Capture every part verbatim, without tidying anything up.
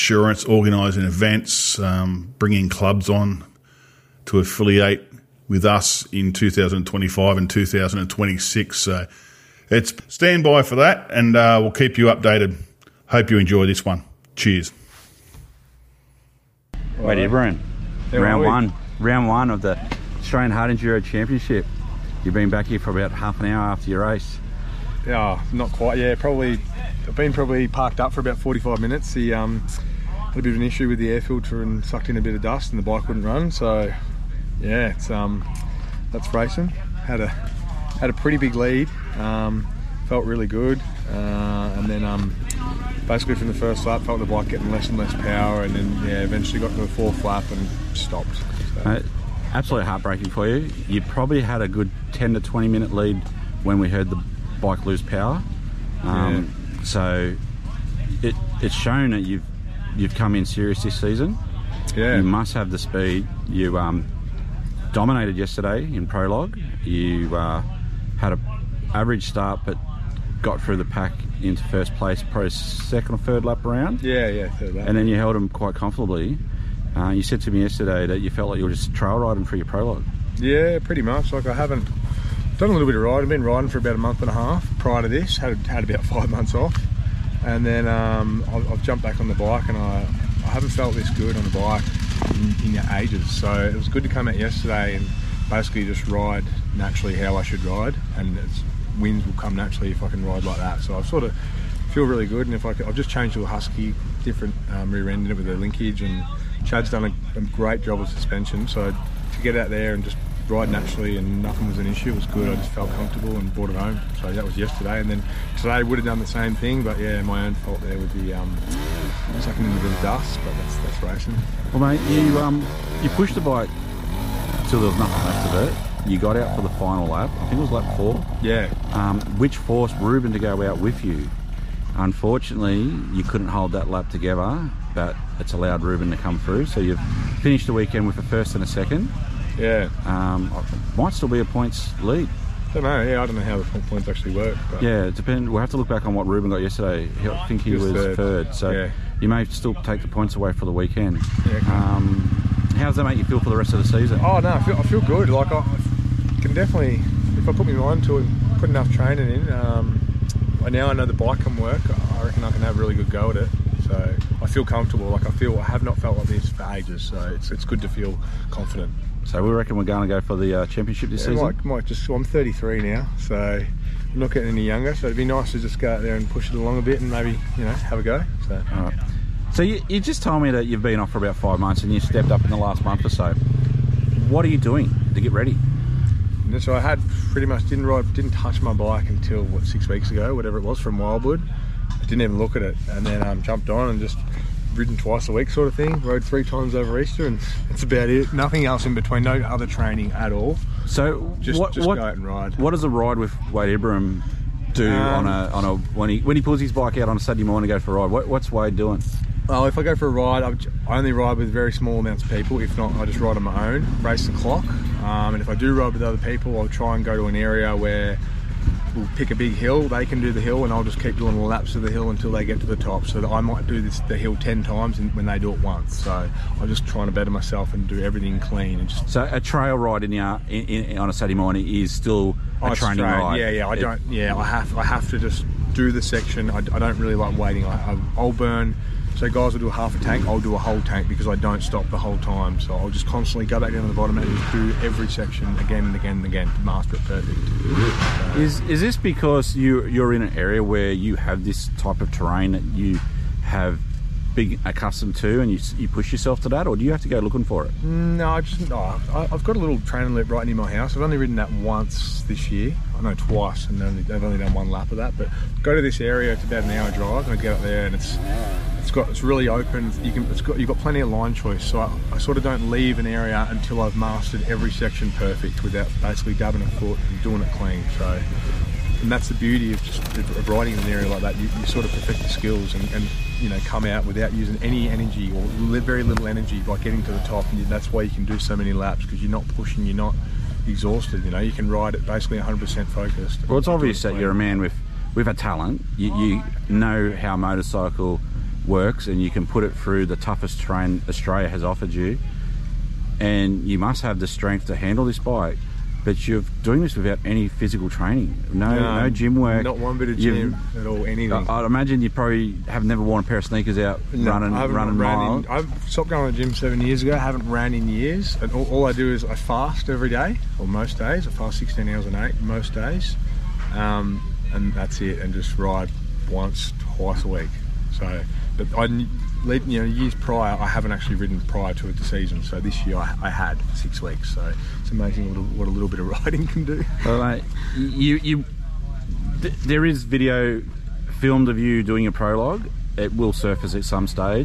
Insurance, organising events, um, bringing clubs on to affiliate with us in two thousand twenty-five and two thousand twenty-six. So it's stand by for that, and uh, we'll keep you updated. Hope you enjoy this one. Cheers. Wade Ibrahim, round one, round one of the Australian Hard Enduro Championship. You've been back here for about half an hour after your race. Yeah, not quite. Yeah, probably. I've been probably parked up for about forty-five minutes. The um, had a bit of an issue with the air filter and sucked in a bit of dust, and the bike wouldn't run. So, yeah, it's um, that's racing. Had a had a pretty big lead. Um, felt really good, uh, and then um, basically from the first lap, felt the bike getting less and less power, and then yeah, eventually got to the fourth lap and stopped. So. Uh, absolutely heartbreaking for you. You probably had a good ten to twenty minute lead when we heard the bike lose power. Um, yeah. So it it's shown that you've you've come in serious this season. Yeah. You must have the speed. You um, dominated yesterday in prologue. You uh, had an average start, but got through the pack into first place, probably second or third lap around. Yeah, yeah, third lap. And then you held them quite comfortably. Uh, you said to me yesterday that you felt like you were just trail riding for your prologue. Yeah, pretty much. Like I haven't done a little bit of riding. I've been riding for about a month and a half prior to this. Had had about five months off, and then um, I've, I've jumped back on the bike, and I, I haven't felt this good on the bike in, in ages. So it was good to come out yesterday and basically just ride naturally how I should ride, and it's, wins will come naturally if I can ride like that. So I sort of feel really good, and if I could, I've just changed to a Husky, different um, rear end in it with the linkage, and Chad's done a, a great job of suspension. So to get out there and just ride naturally and nothing was an issue, it was good. I just felt comfortable and brought it home. So that was yesterday, and then today would have done the same thing, but yeah, my own fault there with the um, sucking in a bit of dust, but that's, that's racing. Well mate, you um, you pushed the bike till there was nothing left of it. You got out for the final lap, I think it was lap four. Yeah. Um, which forced Ruben to go out with you. Unfortunately, you couldn't hold that lap together, but it's allowed Ruben to come through. So you've finished the weekend with a first and a second. Yeah. Um, might still be a points lead. I don't know. Yeah, I don't know how the points actually work. But yeah, it depends. We'll have to look back on what Ruben got yesterday. I think he, he was, was third. third. So yeah. You may still take the points away for the weekend. Yeah, okay. um, how does that make you feel for the rest of the season? Oh no, I feel, I feel good. Like I can definitely, if I put my mind to it, put enough training in. Um, now I know the bike can work. I reckon I can have a really good go at it. So I feel comfortable. Like I feel I have not felt like this for ages. So it's it's good to feel confident. So we reckon we're going to go for the uh, championship this yeah, season? Might, might just. Well, I'm thirty-three now, so I'm not getting any younger. So it'd be nice to just go out there and push it along a bit and maybe you know have a go. So. All right. So you, you just told me that you've been off for about five months and you stepped up in the last month or so. What are you doing to get ready? And so I had pretty much didn't ride, didn't touch my bike until what six weeks ago, whatever it was, from Wildwood. I didn't even look at it, and then um, jumped on and just ridden twice a week sort of thing. Rode three times over Easter, and that's about it. Nothing else in between. No other training at all. So just what, just what, go out and ride. What does a ride with Wade Ibrahim do um, on a on a when he when he pulls his bike out on a Saturday morning to go for a ride? What, what's Wade doing? Well, if I go for a ride, I only ride with very small amounts of people. If not, I just ride on my own, race the clock. Um, and if I do ride with other people, I'll try and go to an area where we'll pick a big hill, they can do the hill, and I'll just keep doing laps of the hill until they get to the top. So that I might do this the hill ten times when they do it once. So I'm just trying to better myself and do everything clean. And just so a trail ride in, the, in, in on a Saturday morning is still a oh, training straight. ride. Yeah, yeah. I it, don't. Yeah, I have. I have to just do the section. I, I don't really like waiting. I, I'll burn. So guys will do a half a tank, I'll do a whole tank because I don't stop the whole time. So I'll just constantly go back down to the bottom and just do every section again and again and again to master it perfect. So, is is this because you you're in an area where you have this type of terrain that you have been accustomed to, and you you push yourself to that, or do you have to go looking for it? No, I just no. I've got a little training loop right near my house. I've only ridden that once this year. I know twice, and only, I've only done one lap of that. But go to this area. It's about an hour drive, and I get up there, and it's. It's got it's really open. You can it's got you've got plenty of line choice. So I, I sort of don't leave an area until I've mastered every section perfect without basically dabbing a foot and doing it clean. So, and that's the beauty of just of riding in an area like that. You, you sort of perfect your skills and, and you know come out without using any energy or very little energy by getting to the top. And you, that's why you can do so many laps because you're not pushing, you're not exhausted. You know, you can ride it basically one hundred percent focused. Well, it's obvious that you're a man with with a talent. You, you know how motorcycle works, and you can put it through the toughest terrain Australia has offered you, and you must have the strength to handle this bike. But you're doing this without any physical training, no, no, no gym work, not one bit of gym at all, anything. I, I'd imagine you probably have never worn a pair of sneakers out no, running, I running miles. In, I've stopped going to the gym seven years ago. I haven't ran in years, and all, all I do is I fast every day, or most days. I fast sixteen hours a day most days, um, and that's it. And just ride once, twice a week. So, but I. You know, years prior, I haven't actually ridden prior to the season. So this year, I, I had six weeks. So it's amazing what a, what a little bit of riding can do. Well, mate, you, you, th there is video filmed of you doing a prologue. It will surface at some stage.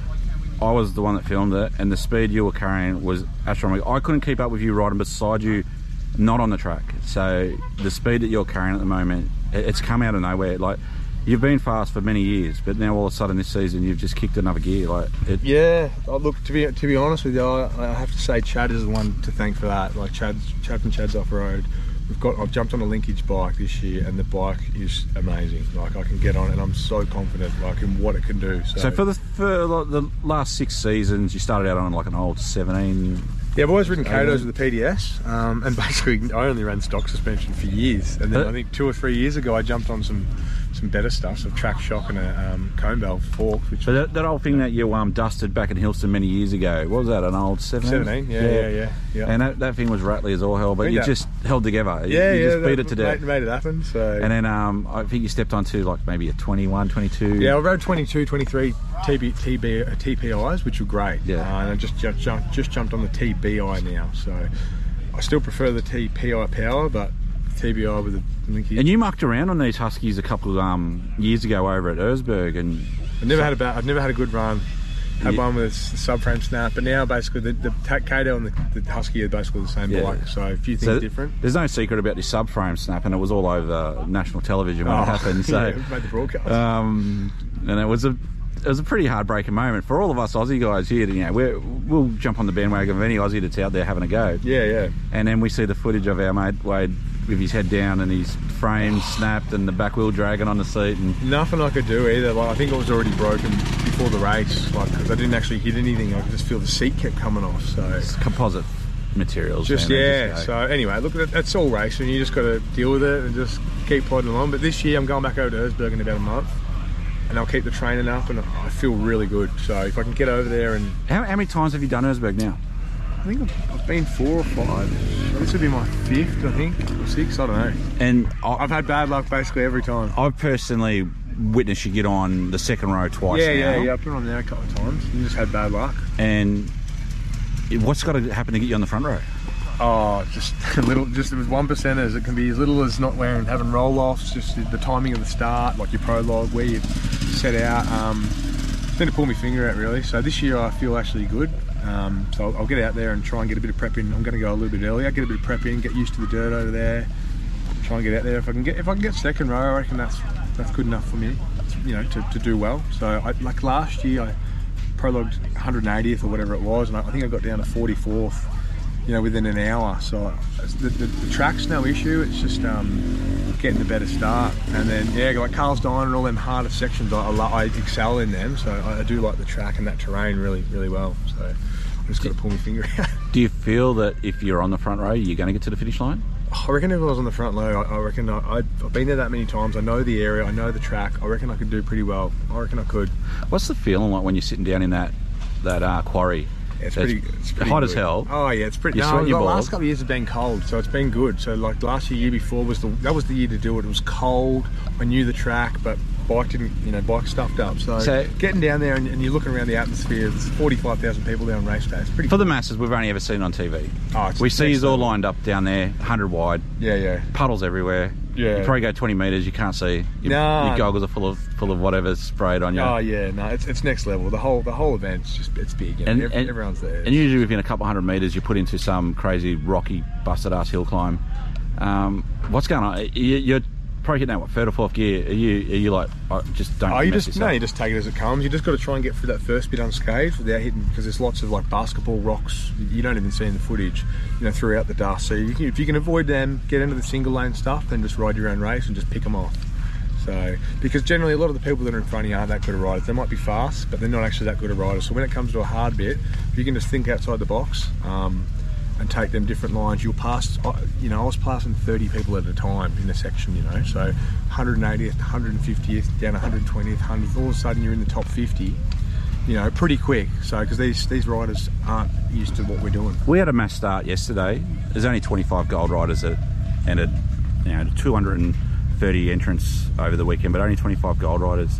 I was the one that filmed it, and the speed you were carrying was astronomical. I couldn't keep up with you riding beside you, not on the track. So the speed that you're carrying at the moment, it, it's come out of nowhere. Like. You've been fast for many years, but now all of a sudden this season you've just kicked another gear. Like it... Yeah, look, to be to be honest with you, I, I have to say Chad is the one to thank for that. Like Chad, Chad from Chad's Off Road, we've got. I've jumped on a linkage bike this year, and the bike is amazing. Like I can get on, and I'm so confident, like in what it can do. So, so for the for the last six seasons, you started out on like an old seventeen. Yeah, I've always ridden Katos with the P D S, um, and basically I only ran stock suspension for years. And then uh, I think two or three years ago, I jumped on some some better stuff, some track shock and a um, cone valve fork. Which so that, that old thing that you um, dusted back in Hillston many years ago, what was that, an old seventeen? seventeen, yeah, yeah, yeah. yeah, yeah. And that, that thing was rattly as all hell, but you that. just held together. You, yeah, you yeah, just beat it to death. Made, made it happen. So. And then um, I think you stepped onto like maybe a twenty-one, twenty-two. Yeah, I rode twenty-two, twenty-three T B, T B, uh, T P Is, which were great. Yeah. Uh, and I just, just, jumped, just jumped on the T B I now. So I still prefer the T P I power, but T B I with the linkage. And you mucked around on these Huskies a couple of um, years ago over at Erzberg, and I've never had a bad, I've never had a good run. Had yeah. one with a subframe snap, but now basically the, the Kato and the, the Husky are basically the same yeah. bike. So a few things so different. There's no secret about this subframe snap, and it was all over national television when oh, it happened. So yeah, made the broadcast. Um, and it was a it was a pretty heartbreaking moment for all of us Aussie guys here. You know, we're, we'll jump on the bandwagon of any Aussie that's out there having a go. Yeah, yeah. And then we see the footage of our mate Wade with his head down and his frame snapped and the back wheel dragging on the seat. And nothing I could do either. Like I think it was already broken before the race. Like because I didn't actually hit anything. I could just feel the seat kept coming off. So it's composite materials. Just man, yeah. Just so anyway, look, that's all racing. You just got to deal with it and just keep plodding along. But this year I'm going back over to Erzberg in about a month. And I'll keep the training up, and I feel really good. So if I can get over there and how, how many times have you done Erzberg now? I think I've, I've been four or five. This would be my fifth, I think, or six. I don't know. And I, I've had bad luck basically every time. I've personally witnessed you get on the second row twice. Yeah, now. yeah, yeah. I've been on there a couple of times. And just had bad luck. And what's got to happen to get you on the front row? Oh, just a little, just with one percenters. It can be as little as not wearing, having roll-offs, just the timing of the start, like your prologue, where you set out. Um, then to pull my finger out really. So this year I feel actually good. Um, so I'll, I'll get out there and try and get a bit of prep in. I'm going to go a little bit earlier, get a bit of prep in, get used to the dirt over there. Try and get out there. If I can get, if I can get second row, I reckon that's that's good enough for me. You know, to, to do well. So I, like last year, I prologued one hundred eightieth or whatever it was, and I, I think I got down to forty-fourth. You know, within an hour. So the, the, the track's no issue. It's just um, getting a better start. And then yeah, like Carl's Dine and all them harder sections, I, I, I excel in them. So I, I do like the track and that terrain really, really well. So I just got to pull my finger out. Do you feel that if you're on the front row, you're going to get to the finish line? I reckon if I was on the front row, I, I reckon I, I've been there that many times. I know the area. I know the track. I reckon I could do pretty well. I reckon I could. What's the feeling like when you're sitting down in that that uh, quarry? Yeah, it's pretty, it's pretty hot good. as hell. Oh yeah, it's pretty. You're no, the your last couple of years have been cold, so it's been good. So like last year, year before was the that was the year to do it. It was cold. I knew the track, but bike didn't. You know, bike stuffed up. So, so getting down there and, and you're looking around the atmosphere. There's forty-five thousand people there on race day. It's pretty. For cool. The masses, we've only ever seen on T V. Oh, we see you all lined up down there, one hundred wide. Yeah, yeah. Puddles everywhere. Yeah. You probably go twenty metres, you can't see. Your, no. your goggles are full of full of whatever's sprayed on you. Oh yeah, no, it's, it's next level. The whole the whole event's just it's big. You know? and, Every, and, everyone's there. And usually within a couple hundred metres, you put into some crazy rocky busted ass hill climb. Um, what's going on? You, you're probably hitting that what third or fourth gear. Are you are you like oh, just don't? Oh, you mess just yourself? no, you just take it as it comes. You just got to try and get through that first bit unscathed without hitting, because there's lots of like basketball rocks you don't even see in the footage, you know, throughout the dust. So you can, if you can avoid them, get into the single lane stuff, then just ride your own race and just pick them off. So, because generally a lot of the people that are in front of you aren't that good of riders. They might be fast, but they're not actually that good of riders. So when it comes to a hard bit, if you can just think outside the box um, and take them different lines, you'll pass, you know, I was passing thirty people at a time in a section, you know, so one hundred eightieth, one hundred fiftieth, down one hundred twentieth, one hundredth, all of a sudden you're in the top fifty, you know, pretty quick. So, because these, these riders aren't used to what we're doing. We had a mass start yesterday. There's only twenty-five gold riders that entered, you know, two hundred thirty entrants over the weekend, but only twenty-five gold riders.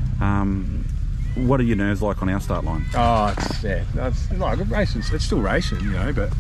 Um, what are your nerves like on our start line? Oh, it's, yeah, it's like racing. It's still racing, you know, but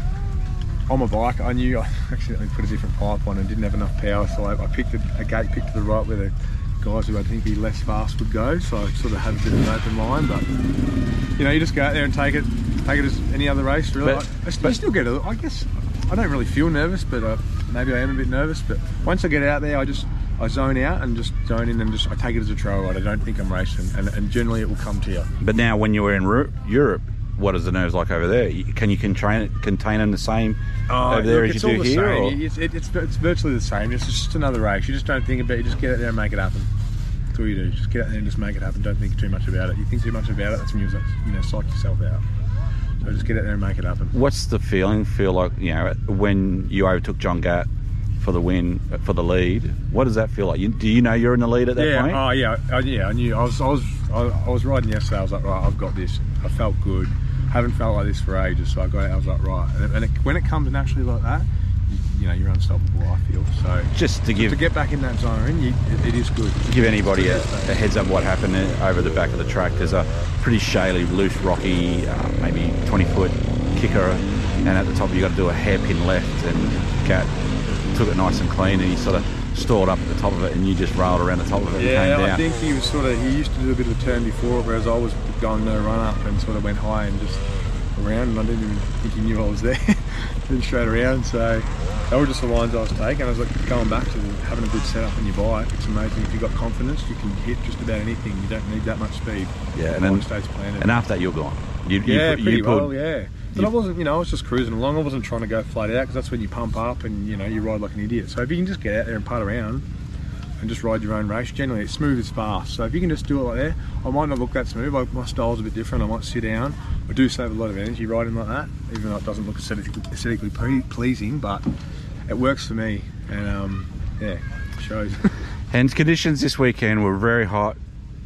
on my bike, I knew I accidentally put a different pipe on and didn't have enough power, so I, I picked a, a gate pick to the right where the guys who I think be less fast would go, so I sort of had a bit of an open line, but you know, you just go out there and take it, take it as any other race, really. But, I, I still, still get a, I guess, I don't really feel nervous, but uh, maybe I am a bit nervous, but once I get out there, I just, I zone out and just zone in and just, I take it as a trail ride. I don't think I'm racing, and, and generally it will come to you. But now when you were in Europe, what is the nerves like over there? Can you contain, contain them the same oh, over there look, as you do the here? Or? It's, it, it's, it's virtually the same. It's just another race. You just don't think about it. You just get out there and make it happen. That's all you do. Just get out there and just make it happen. Don't think too much about it. You think too much about it, that's when you, you know, psych yourself out. So just get out there and make it happen. What's the feeling? Feel like, you know, when you overtook John Gatt for the win, for the lead, what does that feel like? You, do you know you're in the lead at that yeah, point? Oh yeah, I, yeah. I knew. I was, I was, I, I was riding yesterday. I was like, right, I've got this. I felt good. Haven't felt like this for ages. So I got out. I was like, right. And, it, when it comes naturally like that, you, you know, you're unstoppable. I feel so. Just to give to get back in that zone, you, it, it is good. To give anybody a, a heads up what happened over the back of the track. There's a pretty shaly, loose, rocky, uh, maybe twenty foot kicker, and at the top you got to do a hairpin left, and Gatt took it nice and clean, and he sort of stalled up at the top of it, and you just railed around the top of it yeah, and came down. I think he was sort of, he used to do a bit of a turn before, whereas I was going no run up and sort of went high and just around, and I didn't even think he knew I was there. Then straight around, so they were just the lines I was taking. I was like going back to having a good setup on your bike. It's amazing. If you've got confidence, you can hit just about anything. You don't need that much speed. Yeah, and, then, and after that you're gone. You, yeah, you, pretty you well, pulled, yeah. But I wasn't, you know, I was just cruising along. I wasn't trying to go flat out, because that's when you pump up and, you know, you ride like an idiot. So if you can just get out there and putt around and just ride your own race, generally it's smooth as fast. So if you can just do it like that, I might not look that smooth. I, my style's a bit different. I might sit down. I do save a lot of energy riding like that, even though it doesn't look aesthetically, aesthetically pleasing, but it works for me. And um, yeah, it shows. And conditions this weekend were very hot.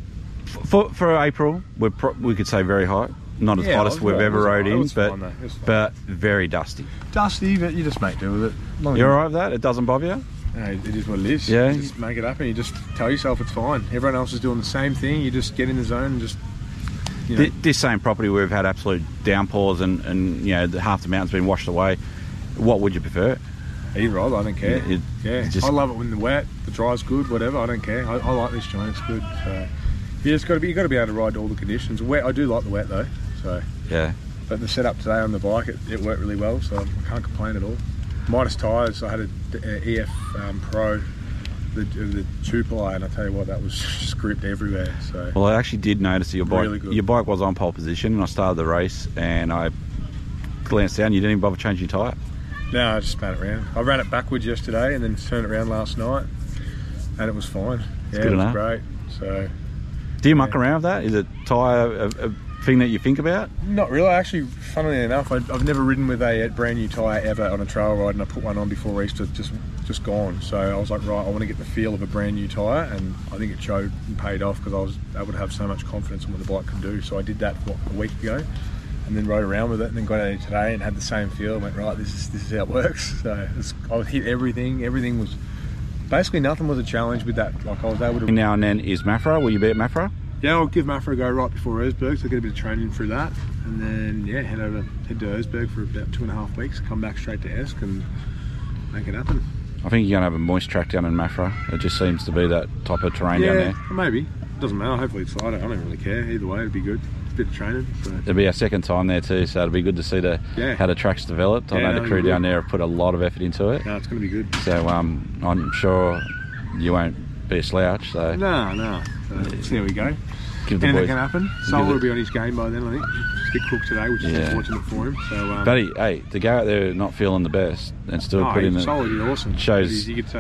For, for April, we're pro we could say very hot. Not as yeah, hot as we've right. ever rode in, but fine, but very dusty. Dusty, but you just make do with it. Long You're alright with that? It doesn't bother you? No, it is what it is. Yeah. You just make it happen. You just tell yourself it's fine. Everyone else is doing the same thing. You just get in the zone and just, you know. This, this same property, we've had absolute downpours, and, and you know, the, half the mountain's been washed away. What would you prefer? Either or, I don't care. It, yeah, just, I love it when the wet, the dry's good, whatever. I don't care. I, I like this joint. It's good. So you just got to be, you got to be able to ride all the conditions. Wet, I do like the wet though. So yeah. But the setup today on the bike, it, it worked really well. So I can't complain at all. Minus tyres, I had a, a E F um, Pro, the, the two ply, and I tell you what, that was just gripped everywhere. So well, I actually did notice that your bike, really good. your bike was on pole position, and I started the race, and I glanced down. You didn't even bother changing your tyre. No, I just span it around. I ran it backwards yesterday, and then turned it around last night, and it was fine. It's yeah, good it was enough. great. So do you muck yeah. around with that? Is it tyre a, a thing that you think about? Not really. Actually, funnily enough, I, I've never ridden with a brand new tyre ever on a trail ride, and I put one on before Easter, just just gone. So I was like, right, I want to get the feel of a brand new tyre, and I think it showed and paid off, because I was able to have so much confidence in what the bike can do. So I did that what, a week ago, and then rode around with it, and then got out here today and had the same feel. And went, right, this is this is how it works. So it's, I hit everything. Everything was basically, nothing was a challenge with that. Like I was able to. Now and then is Mafra. Will you be at Mafra? Yeah, I'll give Mafra a go right before Erzberg, so I'll get a bit of training through that, and then yeah, head over head to Erzberg for about two and a half weeks. Come back straight to Esk and make it happen. I think you're going to have a moist track down in Mafra. It just seems to be that type of terrain yeah, down there. Maybe. Doesn't matter. Hopefully it's I don't, I don't really care. Either way, it'd be good. It's a bit of training. So. It'll be our second time there too, so it'll be good to see the yeah. how the track's developed. I yeah, know the crew down there have put a lot of effort into it. No, it's going to be good. So um, I'm sure you won't be a slouch. So no, no. So let's see how we go. Give the Anything boys, can happen. Sol will be on his game by then, I think. It's a bit crook today, which is yeah. unfortunate for him. So, um, but he, hey, to go out there not feeling the best and still oh, put in the Sol did awesome. shows. He, you could say he was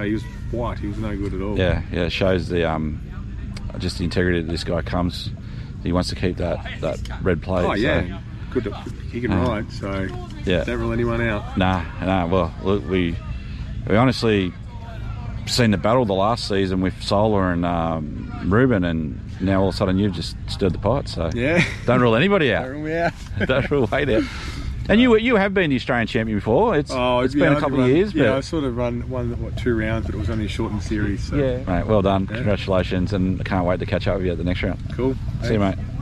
white. He was no good at all. Yeah, yeah, it shows the um, just the integrity that this guy comes. He wants to keep that, that red plate. Oh, yeah. So, Good to kick and Uh, ride, so yeah. don't rule anyone out. Nah, nah. Well, look, we we honestly seen the battle the last season with Solar and um, Ruben, and now all of a sudden you've just stirred the pot. So Yeah. don't rule anybody out. Don't rule me out. Don't rule Wade out. And you you have been the Australian champion before. It's Oh, it's yeah, been I a couple did of run- years, Yeah, I but sort of run one, what, two rounds, but it was only a shortened series. So. mate, well done. Yeah. Congratulations, and I can't wait to catch up with you at the next round. Cool. See you, mate.